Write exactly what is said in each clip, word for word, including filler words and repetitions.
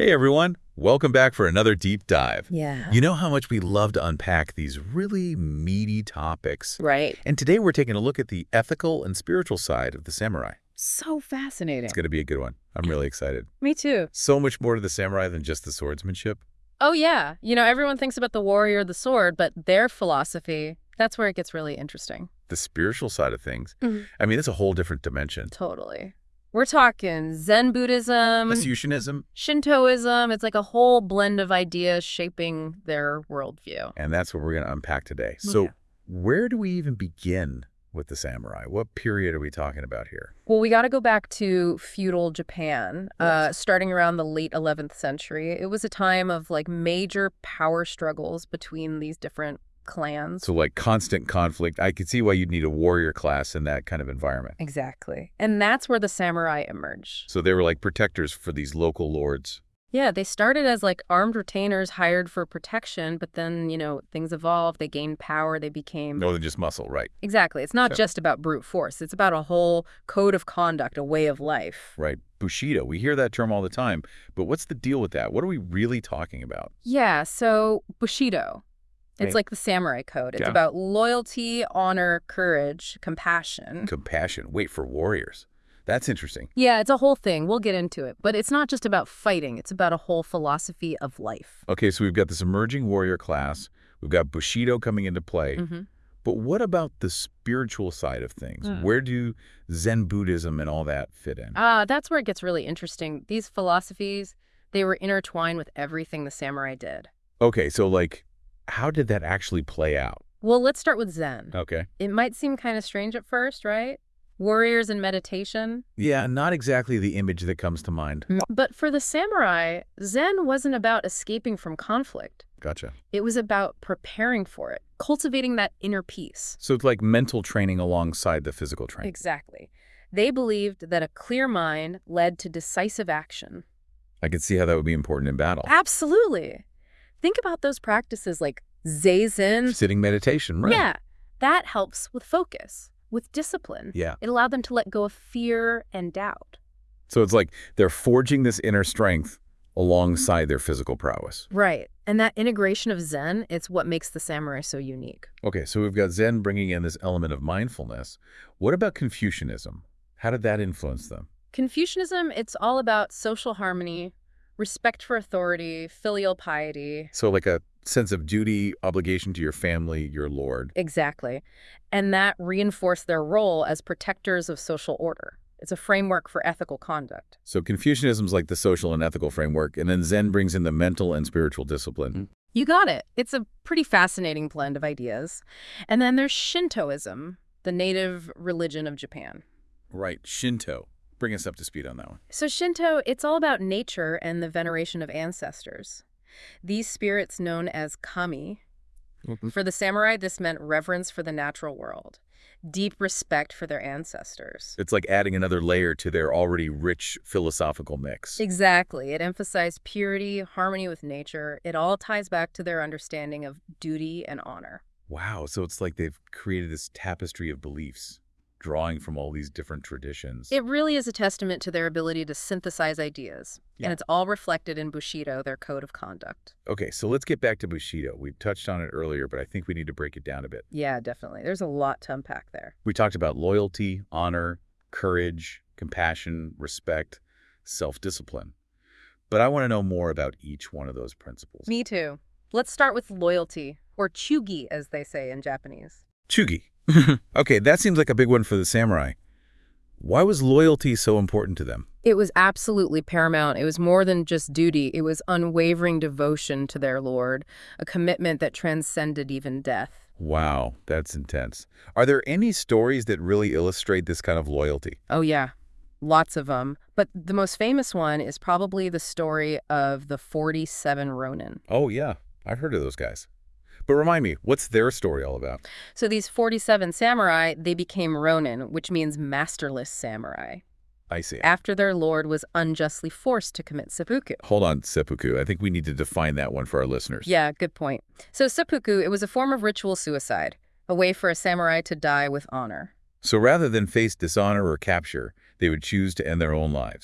Hey everyone, welcome back for another deep dive. Yeah. You know how much we love to unpack these really meaty topics. Right. And today we're taking a look at the ethical and spiritual side of the samurai. So fascinating. It's going to be a good one. I'm really excited. Me too. So much more to the samurai than just the swordsmanship. Oh, yeah. You know, everyone thinks about the warrior, the sword, but their philosophy, that's where it gets really interesting. The spiritual side of things. Mhm. I mean, it's a whole different dimension. Totally. We're talking Zen Buddhism, Confucianism. Shintoism. It's like a whole blend of ideas shaping their worldview. And that's what we're going to unpack today. So Yeah. where do we even begin with the samurai? What period are we talking about here? Well, we got to go back to feudal Japan, uh, Yes. starting around the late eleventh century. It was a time of like major power struggles between these different clans. So like constant conflict. I could see why you'd need a warrior class in that kind of environment. Exactly. And that's where the samurai emerged. So they were like protectors for these local lords. Yeah, they started as like armed retainers hired for protection, but then, you know, things evolved, they gained power, they became... More than just muscle, right? Exactly. It's not So- just about brute force. It's about a whole code of conduct, a way of life. Right. Bushido. We hear that term all the time. But what's the deal with that? What are we really talking about? Yeah, so Bushido. It's Right. like the samurai code. It's Yeah. about loyalty, honor, courage, compassion. Compassion. Wait, for warriors. That's interesting. Yeah, it's a whole thing. We'll get into it. But it's not just about fighting. It's about a whole philosophy of life. Okay, so we've got this emerging warrior class. We've got Bushido coming into play. Mm-hmm. But what about the spiritual side of things? Mm. Where do Zen Buddhism and all that fit in? Ah, that's where it gets really interesting. These philosophies, they were intertwined with everything the samurai did. Okay, so like, how did that actually play out? Well, let's start with Zen. Okay. It might seem kind of strange at first, right? Warriors and meditation. Yeah, not exactly the image that comes to mind. But for the samurai, Zen wasn't about escaping from conflict. Gotcha. It was about preparing for it, cultivating that inner peace. So it's like mental training alongside the physical training. Exactly. They believed that a clear mind led to decisive action. I could see how that would be important in battle. Absolutely. Think about those practices like Zazen. Sitting meditation, right? Yeah, that helps with focus, with discipline. Yeah. It allowed them to let go of fear and doubt. So it's like they're forging this inner strength alongside their physical prowess. Right. And that integration of Zen, it's what makes the samurai so unique. Okay, so we've got Zen bringing in this element of mindfulness. What about Confucianism? How did that influence them? Confucianism, it's all about social harmony, respect for authority, filial piety. So like a sense of duty, obligation to your family, your lord. Exactly. And that reinforced their role as protectors of social order. It's a framework for ethical conduct. So Confucianism's like the social and ethical framework, and then Zen brings in the mental and spiritual discipline. You got it. It's a pretty fascinating blend of ideas. And then there's Shintoism, the native religion of Japan. Right, Shinto. Bring us up to speed on that one. So Shinto, it's all about nature and the veneration of ancestors. These spirits known as kami. For the samurai, this meant reverence for the natural world, deep respect for their ancestors. It's like adding another layer to their already rich philosophical mix. Exactly. It emphasized purity, harmony with nature. It all ties back to their understanding of duty and honor. Wow, so it's like they've created this tapestry of beliefs, drawing from all these different traditions. It really is a testament to their ability to synthesize ideas. Yeah. And it's all reflected in Bushido, their code of conduct. Okay, so let's get back to Bushido. We touched on it earlier, but I think we need to break it down a bit. Yeah, definitely. There's a lot to unpack there. We talked about loyalty, honor, courage, compassion, respect, self-discipline. But I want to know more about each one of those principles. Me too. Let's start with loyalty, or chugi, as they say in Japanese. Chugi. Okay, that seems like a big one for the samurai. Why was loyalty so important to them? It was absolutely paramount. It was more than just duty. It was unwavering devotion to their lord, a commitment that transcended even death. Wow, that's intense. Are there any stories that really illustrate this kind of loyalty? Oh, yeah. Lots of them. But the most famous one is probably the story of the forty-seven Ronin. Oh, yeah. I've heard of those guys. But remind me, what's their story all about? So these forty-seven samurai, they became Ronin, which means masterless samurai, I see. after their lord was unjustly forced to commit seppuku. Hold on, seppuku. I think we need to define that one for our listeners. Yeah, good point. So seppuku, it was a form of ritual suicide, a way for a samurai to die with honor. So rather than face dishonor or capture, they would choose to end their own lives.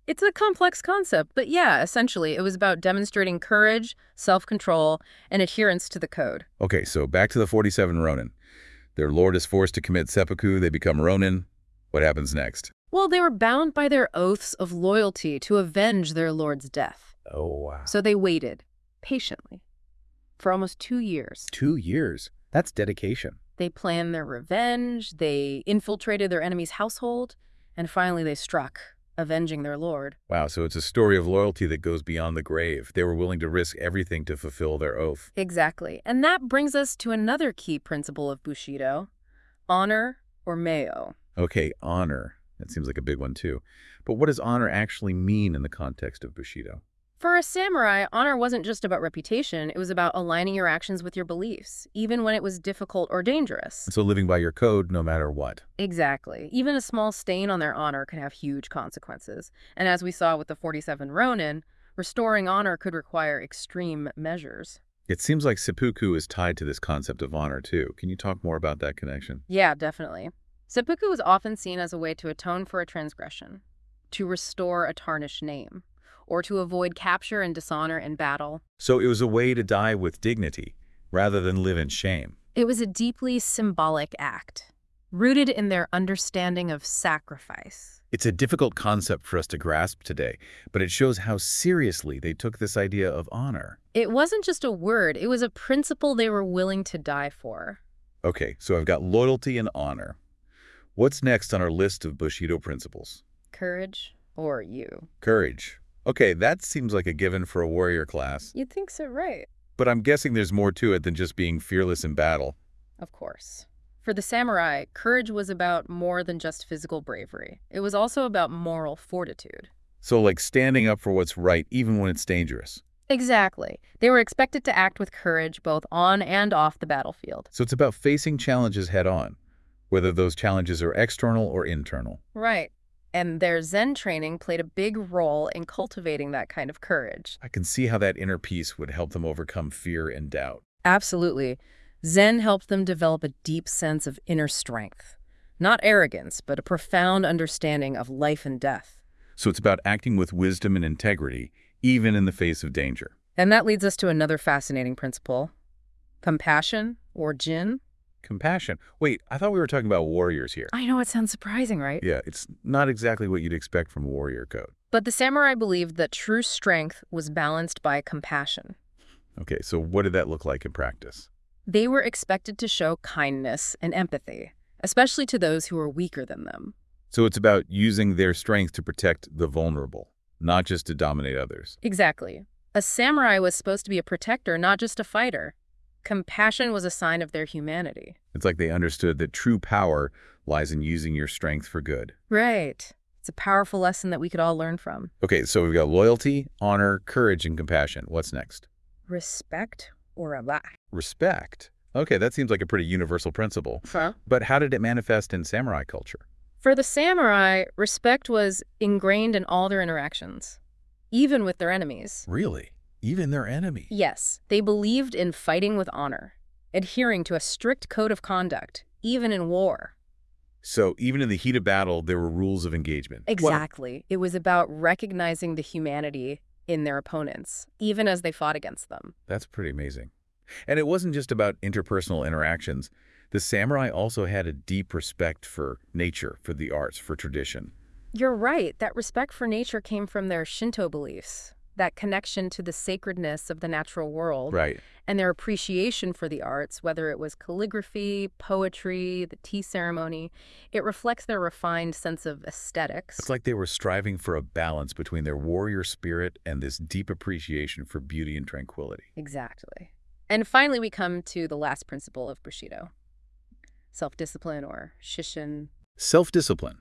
It's a complex concept, but yeah, essentially, it was about demonstrating courage, self-control, and adherence to the code. Okay, so back to the forty-seven Ronin. Their lord is forced to commit seppuku, they become Ronin. What happens next? Well, they were bound by their oaths of loyalty to avenge their lord's death. Oh, wow. So they waited, patiently, for almost two years. Two years. That's dedication. They planned their revenge, they infiltrated their enemy's household, and finally they struck, avenging their lord. Wow, so it's a story of loyalty that goes beyond the grave. They were willing to risk everything to fulfill their oath. Exactly. And that brings us to another key principle of Bushido, honor or meo. Okay, honor. That seems like a big one too. But what does honor actually mean in the context of Bushido? For a samurai, honor wasn't just about reputation, it was about aligning your actions with your beliefs, even when it was difficult or dangerous. So living by your code no matter what. Exactly. Even a small stain on their honor could have huge consequences. And as we saw with the forty-seven Ronin, restoring honor could require extreme measures. It seems like seppuku is tied to this concept of honor too. Can you talk more about that connection? Yeah, definitely. Seppuku was often seen as a way to atone for a transgression, to restore a tarnished name, or to avoid capture and dishonor in battle. So it was a way to die with dignity, rather than live in shame. It was a deeply symbolic act, rooted in their understanding of sacrifice. It's a difficult concept for us to grasp today, but it shows how seriously they took this idea of honor. It wasn't just a word, it was a principle they were willing to die for. Okay, so I've got loyalty and honor. What's next on our list of Bushido principles? Courage or you? Courage. Okay, that seems like a given for a warrior class. You'd think so, right? But I'm guessing there's more to it than just being fearless in battle. Of course. For the samurai, courage was about more than just physical bravery. It was also about moral fortitude. So like standing up for what's right even when it's dangerous. Exactly. They were expected to act with courage both on and off the battlefield. So it's about facing challenges head on, whether those challenges are external or internal. Right. And their Zen training played a big role in cultivating that kind of courage. I can see how that inner peace would help them overcome fear and doubt. Absolutely. Zen helped them develop a deep sense of inner strength. Not arrogance, but a profound understanding of life and death. So it's about acting with wisdom and integrity, even in the face of danger. And that leads us to another fascinating principle. Compassion, or Jin. Compassion. Wait, I thought we were talking about warriors here. I know it sounds surprising, right? Yeah, it's not exactly what you'd expect from a warrior code. But the samurai believed that true strength was balanced by compassion. Okay, so what did that look like in practice? They were expected to show kindness and empathy, especially to those who were weaker than them. So it's about using their strength to protect the vulnerable, not just to dominate others. Exactly. A samurai was supposed to be a protector, not just a fighter. Compassion was a sign of their humanity. It's like they understood that true power lies in using your strength for good. Right. It's a powerful lesson that we could all learn from. Okay, so we've got loyalty, honor, courage, and compassion. What's next? Respect or Allah. Respect. Okay, that seems like a pretty universal principle. Huh? But how did it manifest in samurai culture? For the samurai, respect was ingrained in all their interactions, even with their enemies. Really? Even their enemy? Yes, they believed in fighting with honor, adhering to a strict code of conduct, even in war. So even in the heat of battle, there were rules of engagement. Exactly. It was about recognizing the humanity in their opponents, even as they fought against them. That's pretty amazing. And it wasn't just about interpersonal interactions. The samurai also had a deep respect for nature, for the arts, for tradition. You're right. That respect for nature came from their Shinto beliefs, that connection to the sacredness of the natural world. Right. And their appreciation for the arts, whether it was calligraphy, poetry, the tea ceremony. It reflects their refined sense of aesthetics. It's like they were striving for a balance between their warrior spirit and this deep appreciation for beauty and tranquility. Exactly. And finally, we come to the last principle of Bushido. Self-discipline, or Shishin. Self-discipline.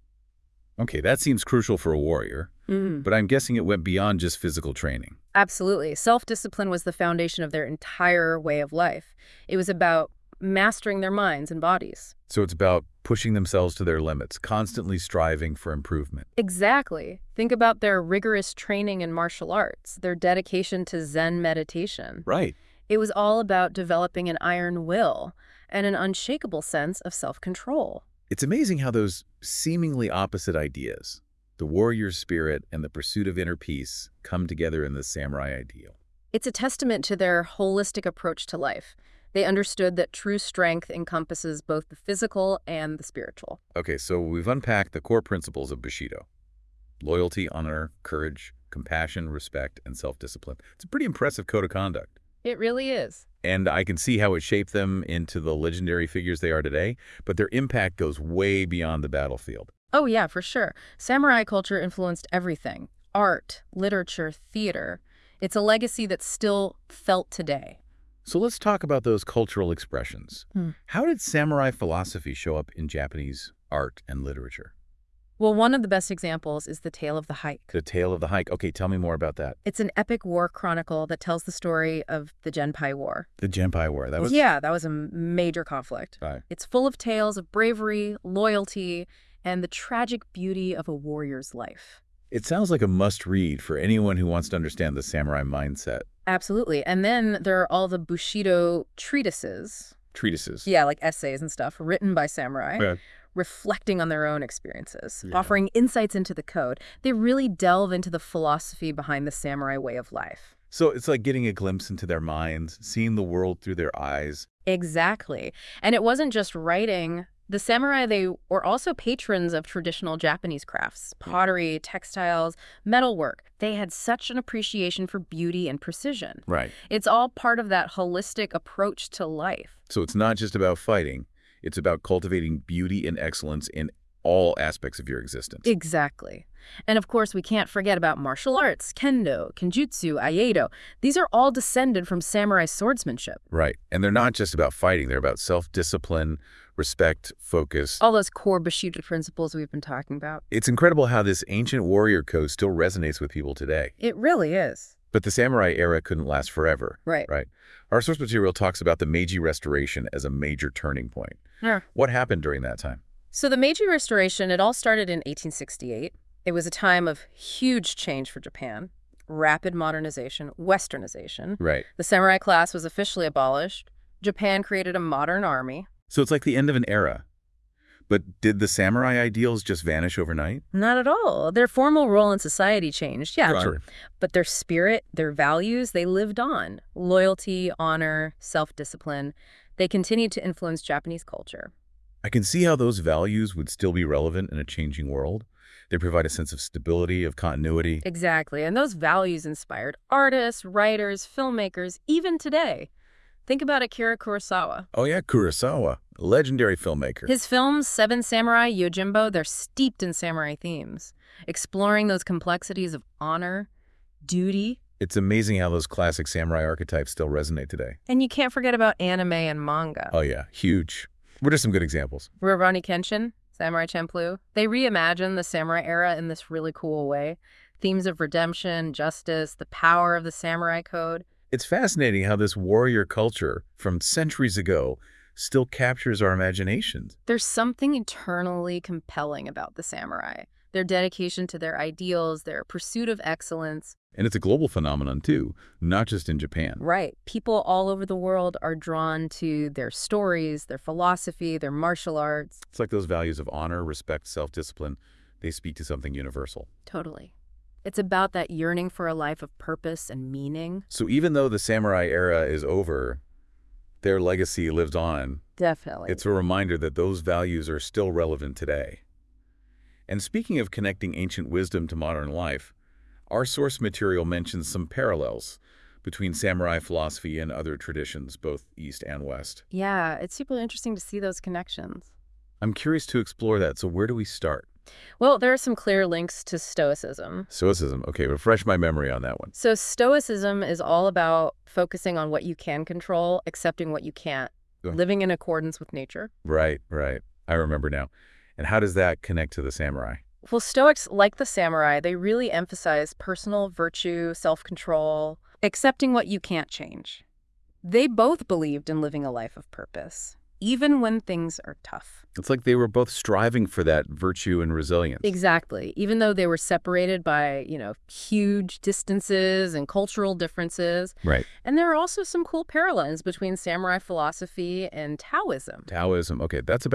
Okay, that seems crucial for a warrior, Mm. but I'm guessing it went beyond just physical training. Absolutely. Self-discipline was the foundation of their entire way of life. It was about mastering their minds and bodies. So it's about pushing themselves to their limits, constantly striving for improvement. Exactly. Think about their rigorous training in martial arts, their dedication to Zen meditation. Right. It was all about developing an iron will and an unshakable sense of self-control. It's amazing how those seemingly opposite ideas, The warrior spirit and the pursuit of inner peace come together in the samurai ideal. It's a testament to their holistic approach to life. They understood that true strength encompasses both the physical and the spiritual. Okay, so we've unpacked the core principles of Bushido. Loyalty, honor, courage, compassion, respect, and self-discipline. It's a pretty impressive code of conduct. It really is. And I can see how it shaped them into the legendary figures they are today, but their impact goes way beyond the battlefield. Oh yeah, for sure. Samurai culture influenced everything. Art, literature, theater. It's a legacy that's still felt today. So let's talk about those cultural expressions. Hmm. How did samurai philosophy show up in Japanese art and literature? Well, one of the best examples is The Tale of the Hike. The Tale of the Hike. Okay, tell me more about that. It's an epic war chronicle that tells the story of the Genpei War. The Genpei War. That was Yeah, that was a major conflict. Right. It's full of tales of bravery, loyalty, and the tragic beauty of a warrior's life. It sounds like a must-read for anyone who wants to understand the samurai mindset. Absolutely. And then there are all the Bushido treatises. Treatises. Yeah, like essays and stuff written by samurai. Yeah. Reflecting on their own experiences, Yeah. offering insights into the code. They really delve into the philosophy behind the samurai way of life. So it's like getting a glimpse into their minds, seeing the world through their eyes. Exactly. And it wasn't just writing. The samurai, they were also patrons of traditional Japanese crafts, pottery, textiles, metalwork. They had such an appreciation for beauty and precision. Right. It's all part of that holistic approach to life. So it's not just about fighting. It's about cultivating beauty and excellence in all aspects of your existence. Exactly. And of course, we can't forget about martial arts, kendo, kenjutsu, aikido. These are all descended from samurai swordsmanship. Right. And they're not just about fighting. They're about self-discipline, respect, focus. All those core Bushido principles we've been talking about. It's incredible how this ancient warrior code still resonates with people today. It really is. But the samurai era couldn't last forever. Right. Right. Our source material talks about the Meiji Restoration as a major turning point. Yeah. What happened during that time? So the Meiji Restoration, it all started in eighteen sixty-eight. It was a time of huge change for Japan. Rapid modernization, westernization. Right. The samurai class was officially abolished. Japan created a modern army. So it's like the end of an era. But did the samurai ideals just vanish overnight? Not at all. Their formal role in society changed, yeah. Sure. But their spirit, their values, they lived on. Loyalty, honor, self-discipline. They continued to influence Japanese culture. I can see how those values would still be relevant in a changing world. They provide a sense of stability, of continuity. Exactly. And those values inspired artists, writers, filmmakers, even today. Think about Akira Kurosawa. Oh yeah, Kurosawa, a legendary filmmaker. His films, Seven Samurai, Yojimbo, they're steeped in samurai themes, exploring those complexities of honor, duty. It's amazing how those classic samurai archetypes still resonate today. And you can't forget about anime and manga. Oh yeah, huge. What are some good examples? Rurouni Kenshin, Samurai Champloo. They reimagine the samurai era in this really cool way. Themes of redemption, justice, the power of the samurai code. It's fascinating how this warrior culture from centuries ago still captures our imaginations. There's something eternally compelling about the samurai. Their dedication to their ideals, their pursuit of excellence. And it's a global phenomenon too, not just in Japan. Right. People all over the world are drawn to their stories, their philosophy, their martial arts. It's like those values of honor, respect, self-discipline. They speak to something universal. Totally. It's about that yearning for a life of purpose and meaning. So even though the samurai era is over, their legacy lives on. Definitely. It's a reminder that those values are still relevant today. And speaking of connecting ancient wisdom to modern life, our source material mentions some parallels between samurai philosophy and other traditions, both East and West. Yeah, it's super interesting to see those connections. I'm curious to explore that, so where do we start? Well, there are some clear links to Stoicism. Stoicism. Okay, refresh my memory on that one. So Stoicism is all about focusing on what you can control, accepting what you can't, Go ahead. living in accordance with nature. Right, right. I remember now. And how does that connect to the samurai? Well, Stoics, like the samurai, they really emphasize personal virtue, self-control, accepting what you can't change. They both believed in living a life of purpose, even when things are tough. It's like they were both striving for that virtue and resilience. Exactly. Even though they were separated by, you know, huge distances and cultural differences. Right. And there are also some cool parallels between samurai philosophy and Taoism. Taoism. Okay, that's about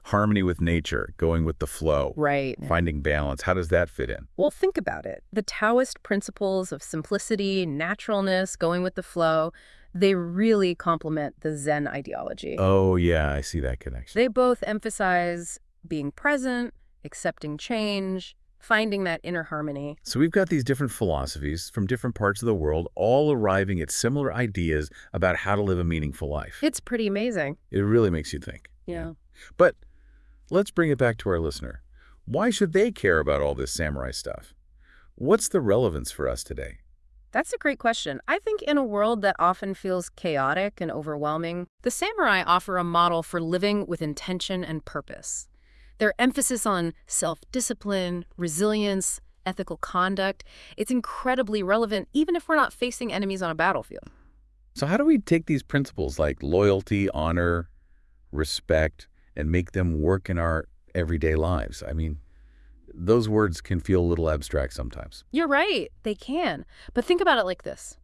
Harmony with nature, going with the flow, Right. finding balance. How does that fit in? Well, think about it. The Taoist principles of simplicity, naturalness, going with the flow, they really complement the Zen ideology. Oh, yeah, I see that connection. They both emphasize being present, accepting change, finding that inner harmony. So we've got these different philosophies from different parts of the world, all arriving at similar ideas about how to live a meaningful life. It's pretty amazing. It really makes you think. Yeah. But let's bring it back to our listener. Why should they care about all this samurai stuff? What's the relevance for us today? That's a great question. I think in a world that often feels chaotic and overwhelming, the samurai offer a model for living with intention and purpose. Their emphasis on self-discipline, resilience, ethical conduct, it's incredibly relevant even if we're not facing enemies on a battlefield. So how do we take these principles like loyalty, honor, respect, and make them work in our everyday lives? I mean, those words can feel a little abstract sometimes. You're right, they can. But think about it like this.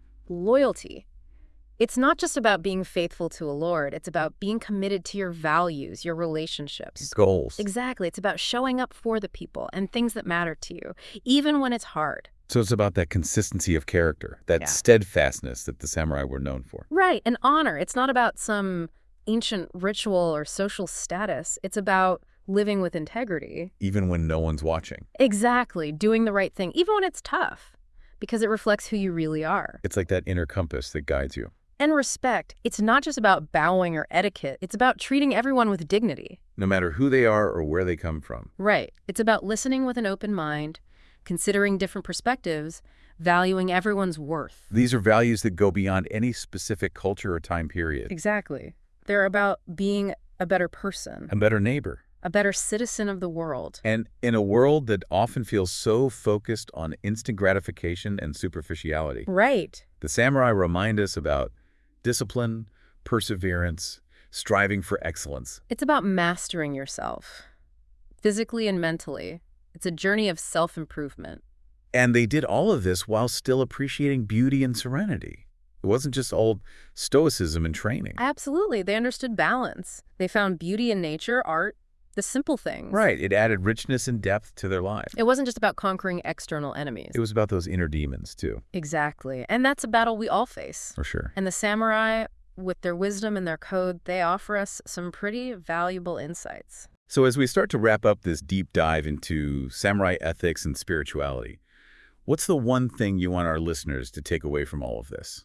Loyalty. It's not just about being faithful to a lord. It's about being committed to your values, your relationships. Goals. Exactly. It's about showing up for the people and things that matter to you, even when it's hard. So it's about that consistency of character, that Yeah. steadfastness that the samurai were known for. Right. And honor. It's not about some ancient ritual or social status. It's about living with integrity. Even when no one's watching. Exactly. Doing the right thing, even when it's tough, because it reflects who you really are. It's like that inner compass that guides you. And respect. It's not just about bowing or etiquette. It's about treating everyone with dignity. No matter who they are or where they come from. Right. It's about listening with an open mind, considering different perspectives, valuing everyone's worth. These are values that go beyond any specific culture or time period. Exactly. They're about being a better person, A better neighbor. a better citizen of the world. And in a world that often feels so focused on instant gratification and superficiality, Right. the samurai remind us about discipline, perseverance, striving for excellence. It's about mastering yourself, physically and mentally. It's a journey of self-improvement. And they did all of this while still appreciating beauty and serenity. It wasn't just old stoicism and training. Absolutely. They understood balance. They found beauty in nature, art, the simple things. Right. It added richness and depth to their life. It wasn't just about conquering external enemies. It was about those inner demons, too. Exactly. And that's a battle we all face. For sure. And the samurai, with their wisdom and their code, they offer us some pretty valuable insights. So as we start to wrap up this deep dive into samurai ethics and spirituality, what's the one thing you want our listeners to take away from all of this?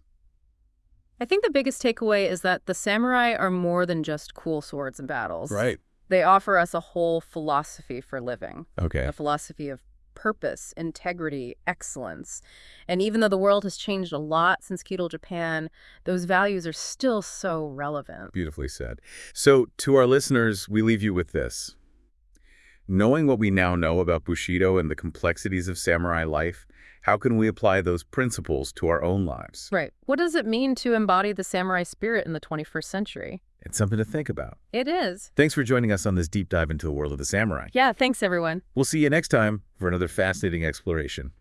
I think the biggest takeaway is that the samurai are more than just cool swords and battles. Right. They offer us a whole philosophy for living, Okay. a philosophy of purpose, integrity, excellence. And even though the world has changed a lot since feudal Japan, those values are still so relevant. Beautifully said. So to our listeners, we leave you with this. Knowing what we now know about Bushido and the complexities of samurai life, how can we apply those principles to our own lives? Right. What does it mean to embody the samurai spirit in the twenty-first century? It's something to think about. It is. Thanks for joining us on this deep dive into the world of the samurai. Yeah, thanks, everyone. We'll see you next time for another fascinating exploration.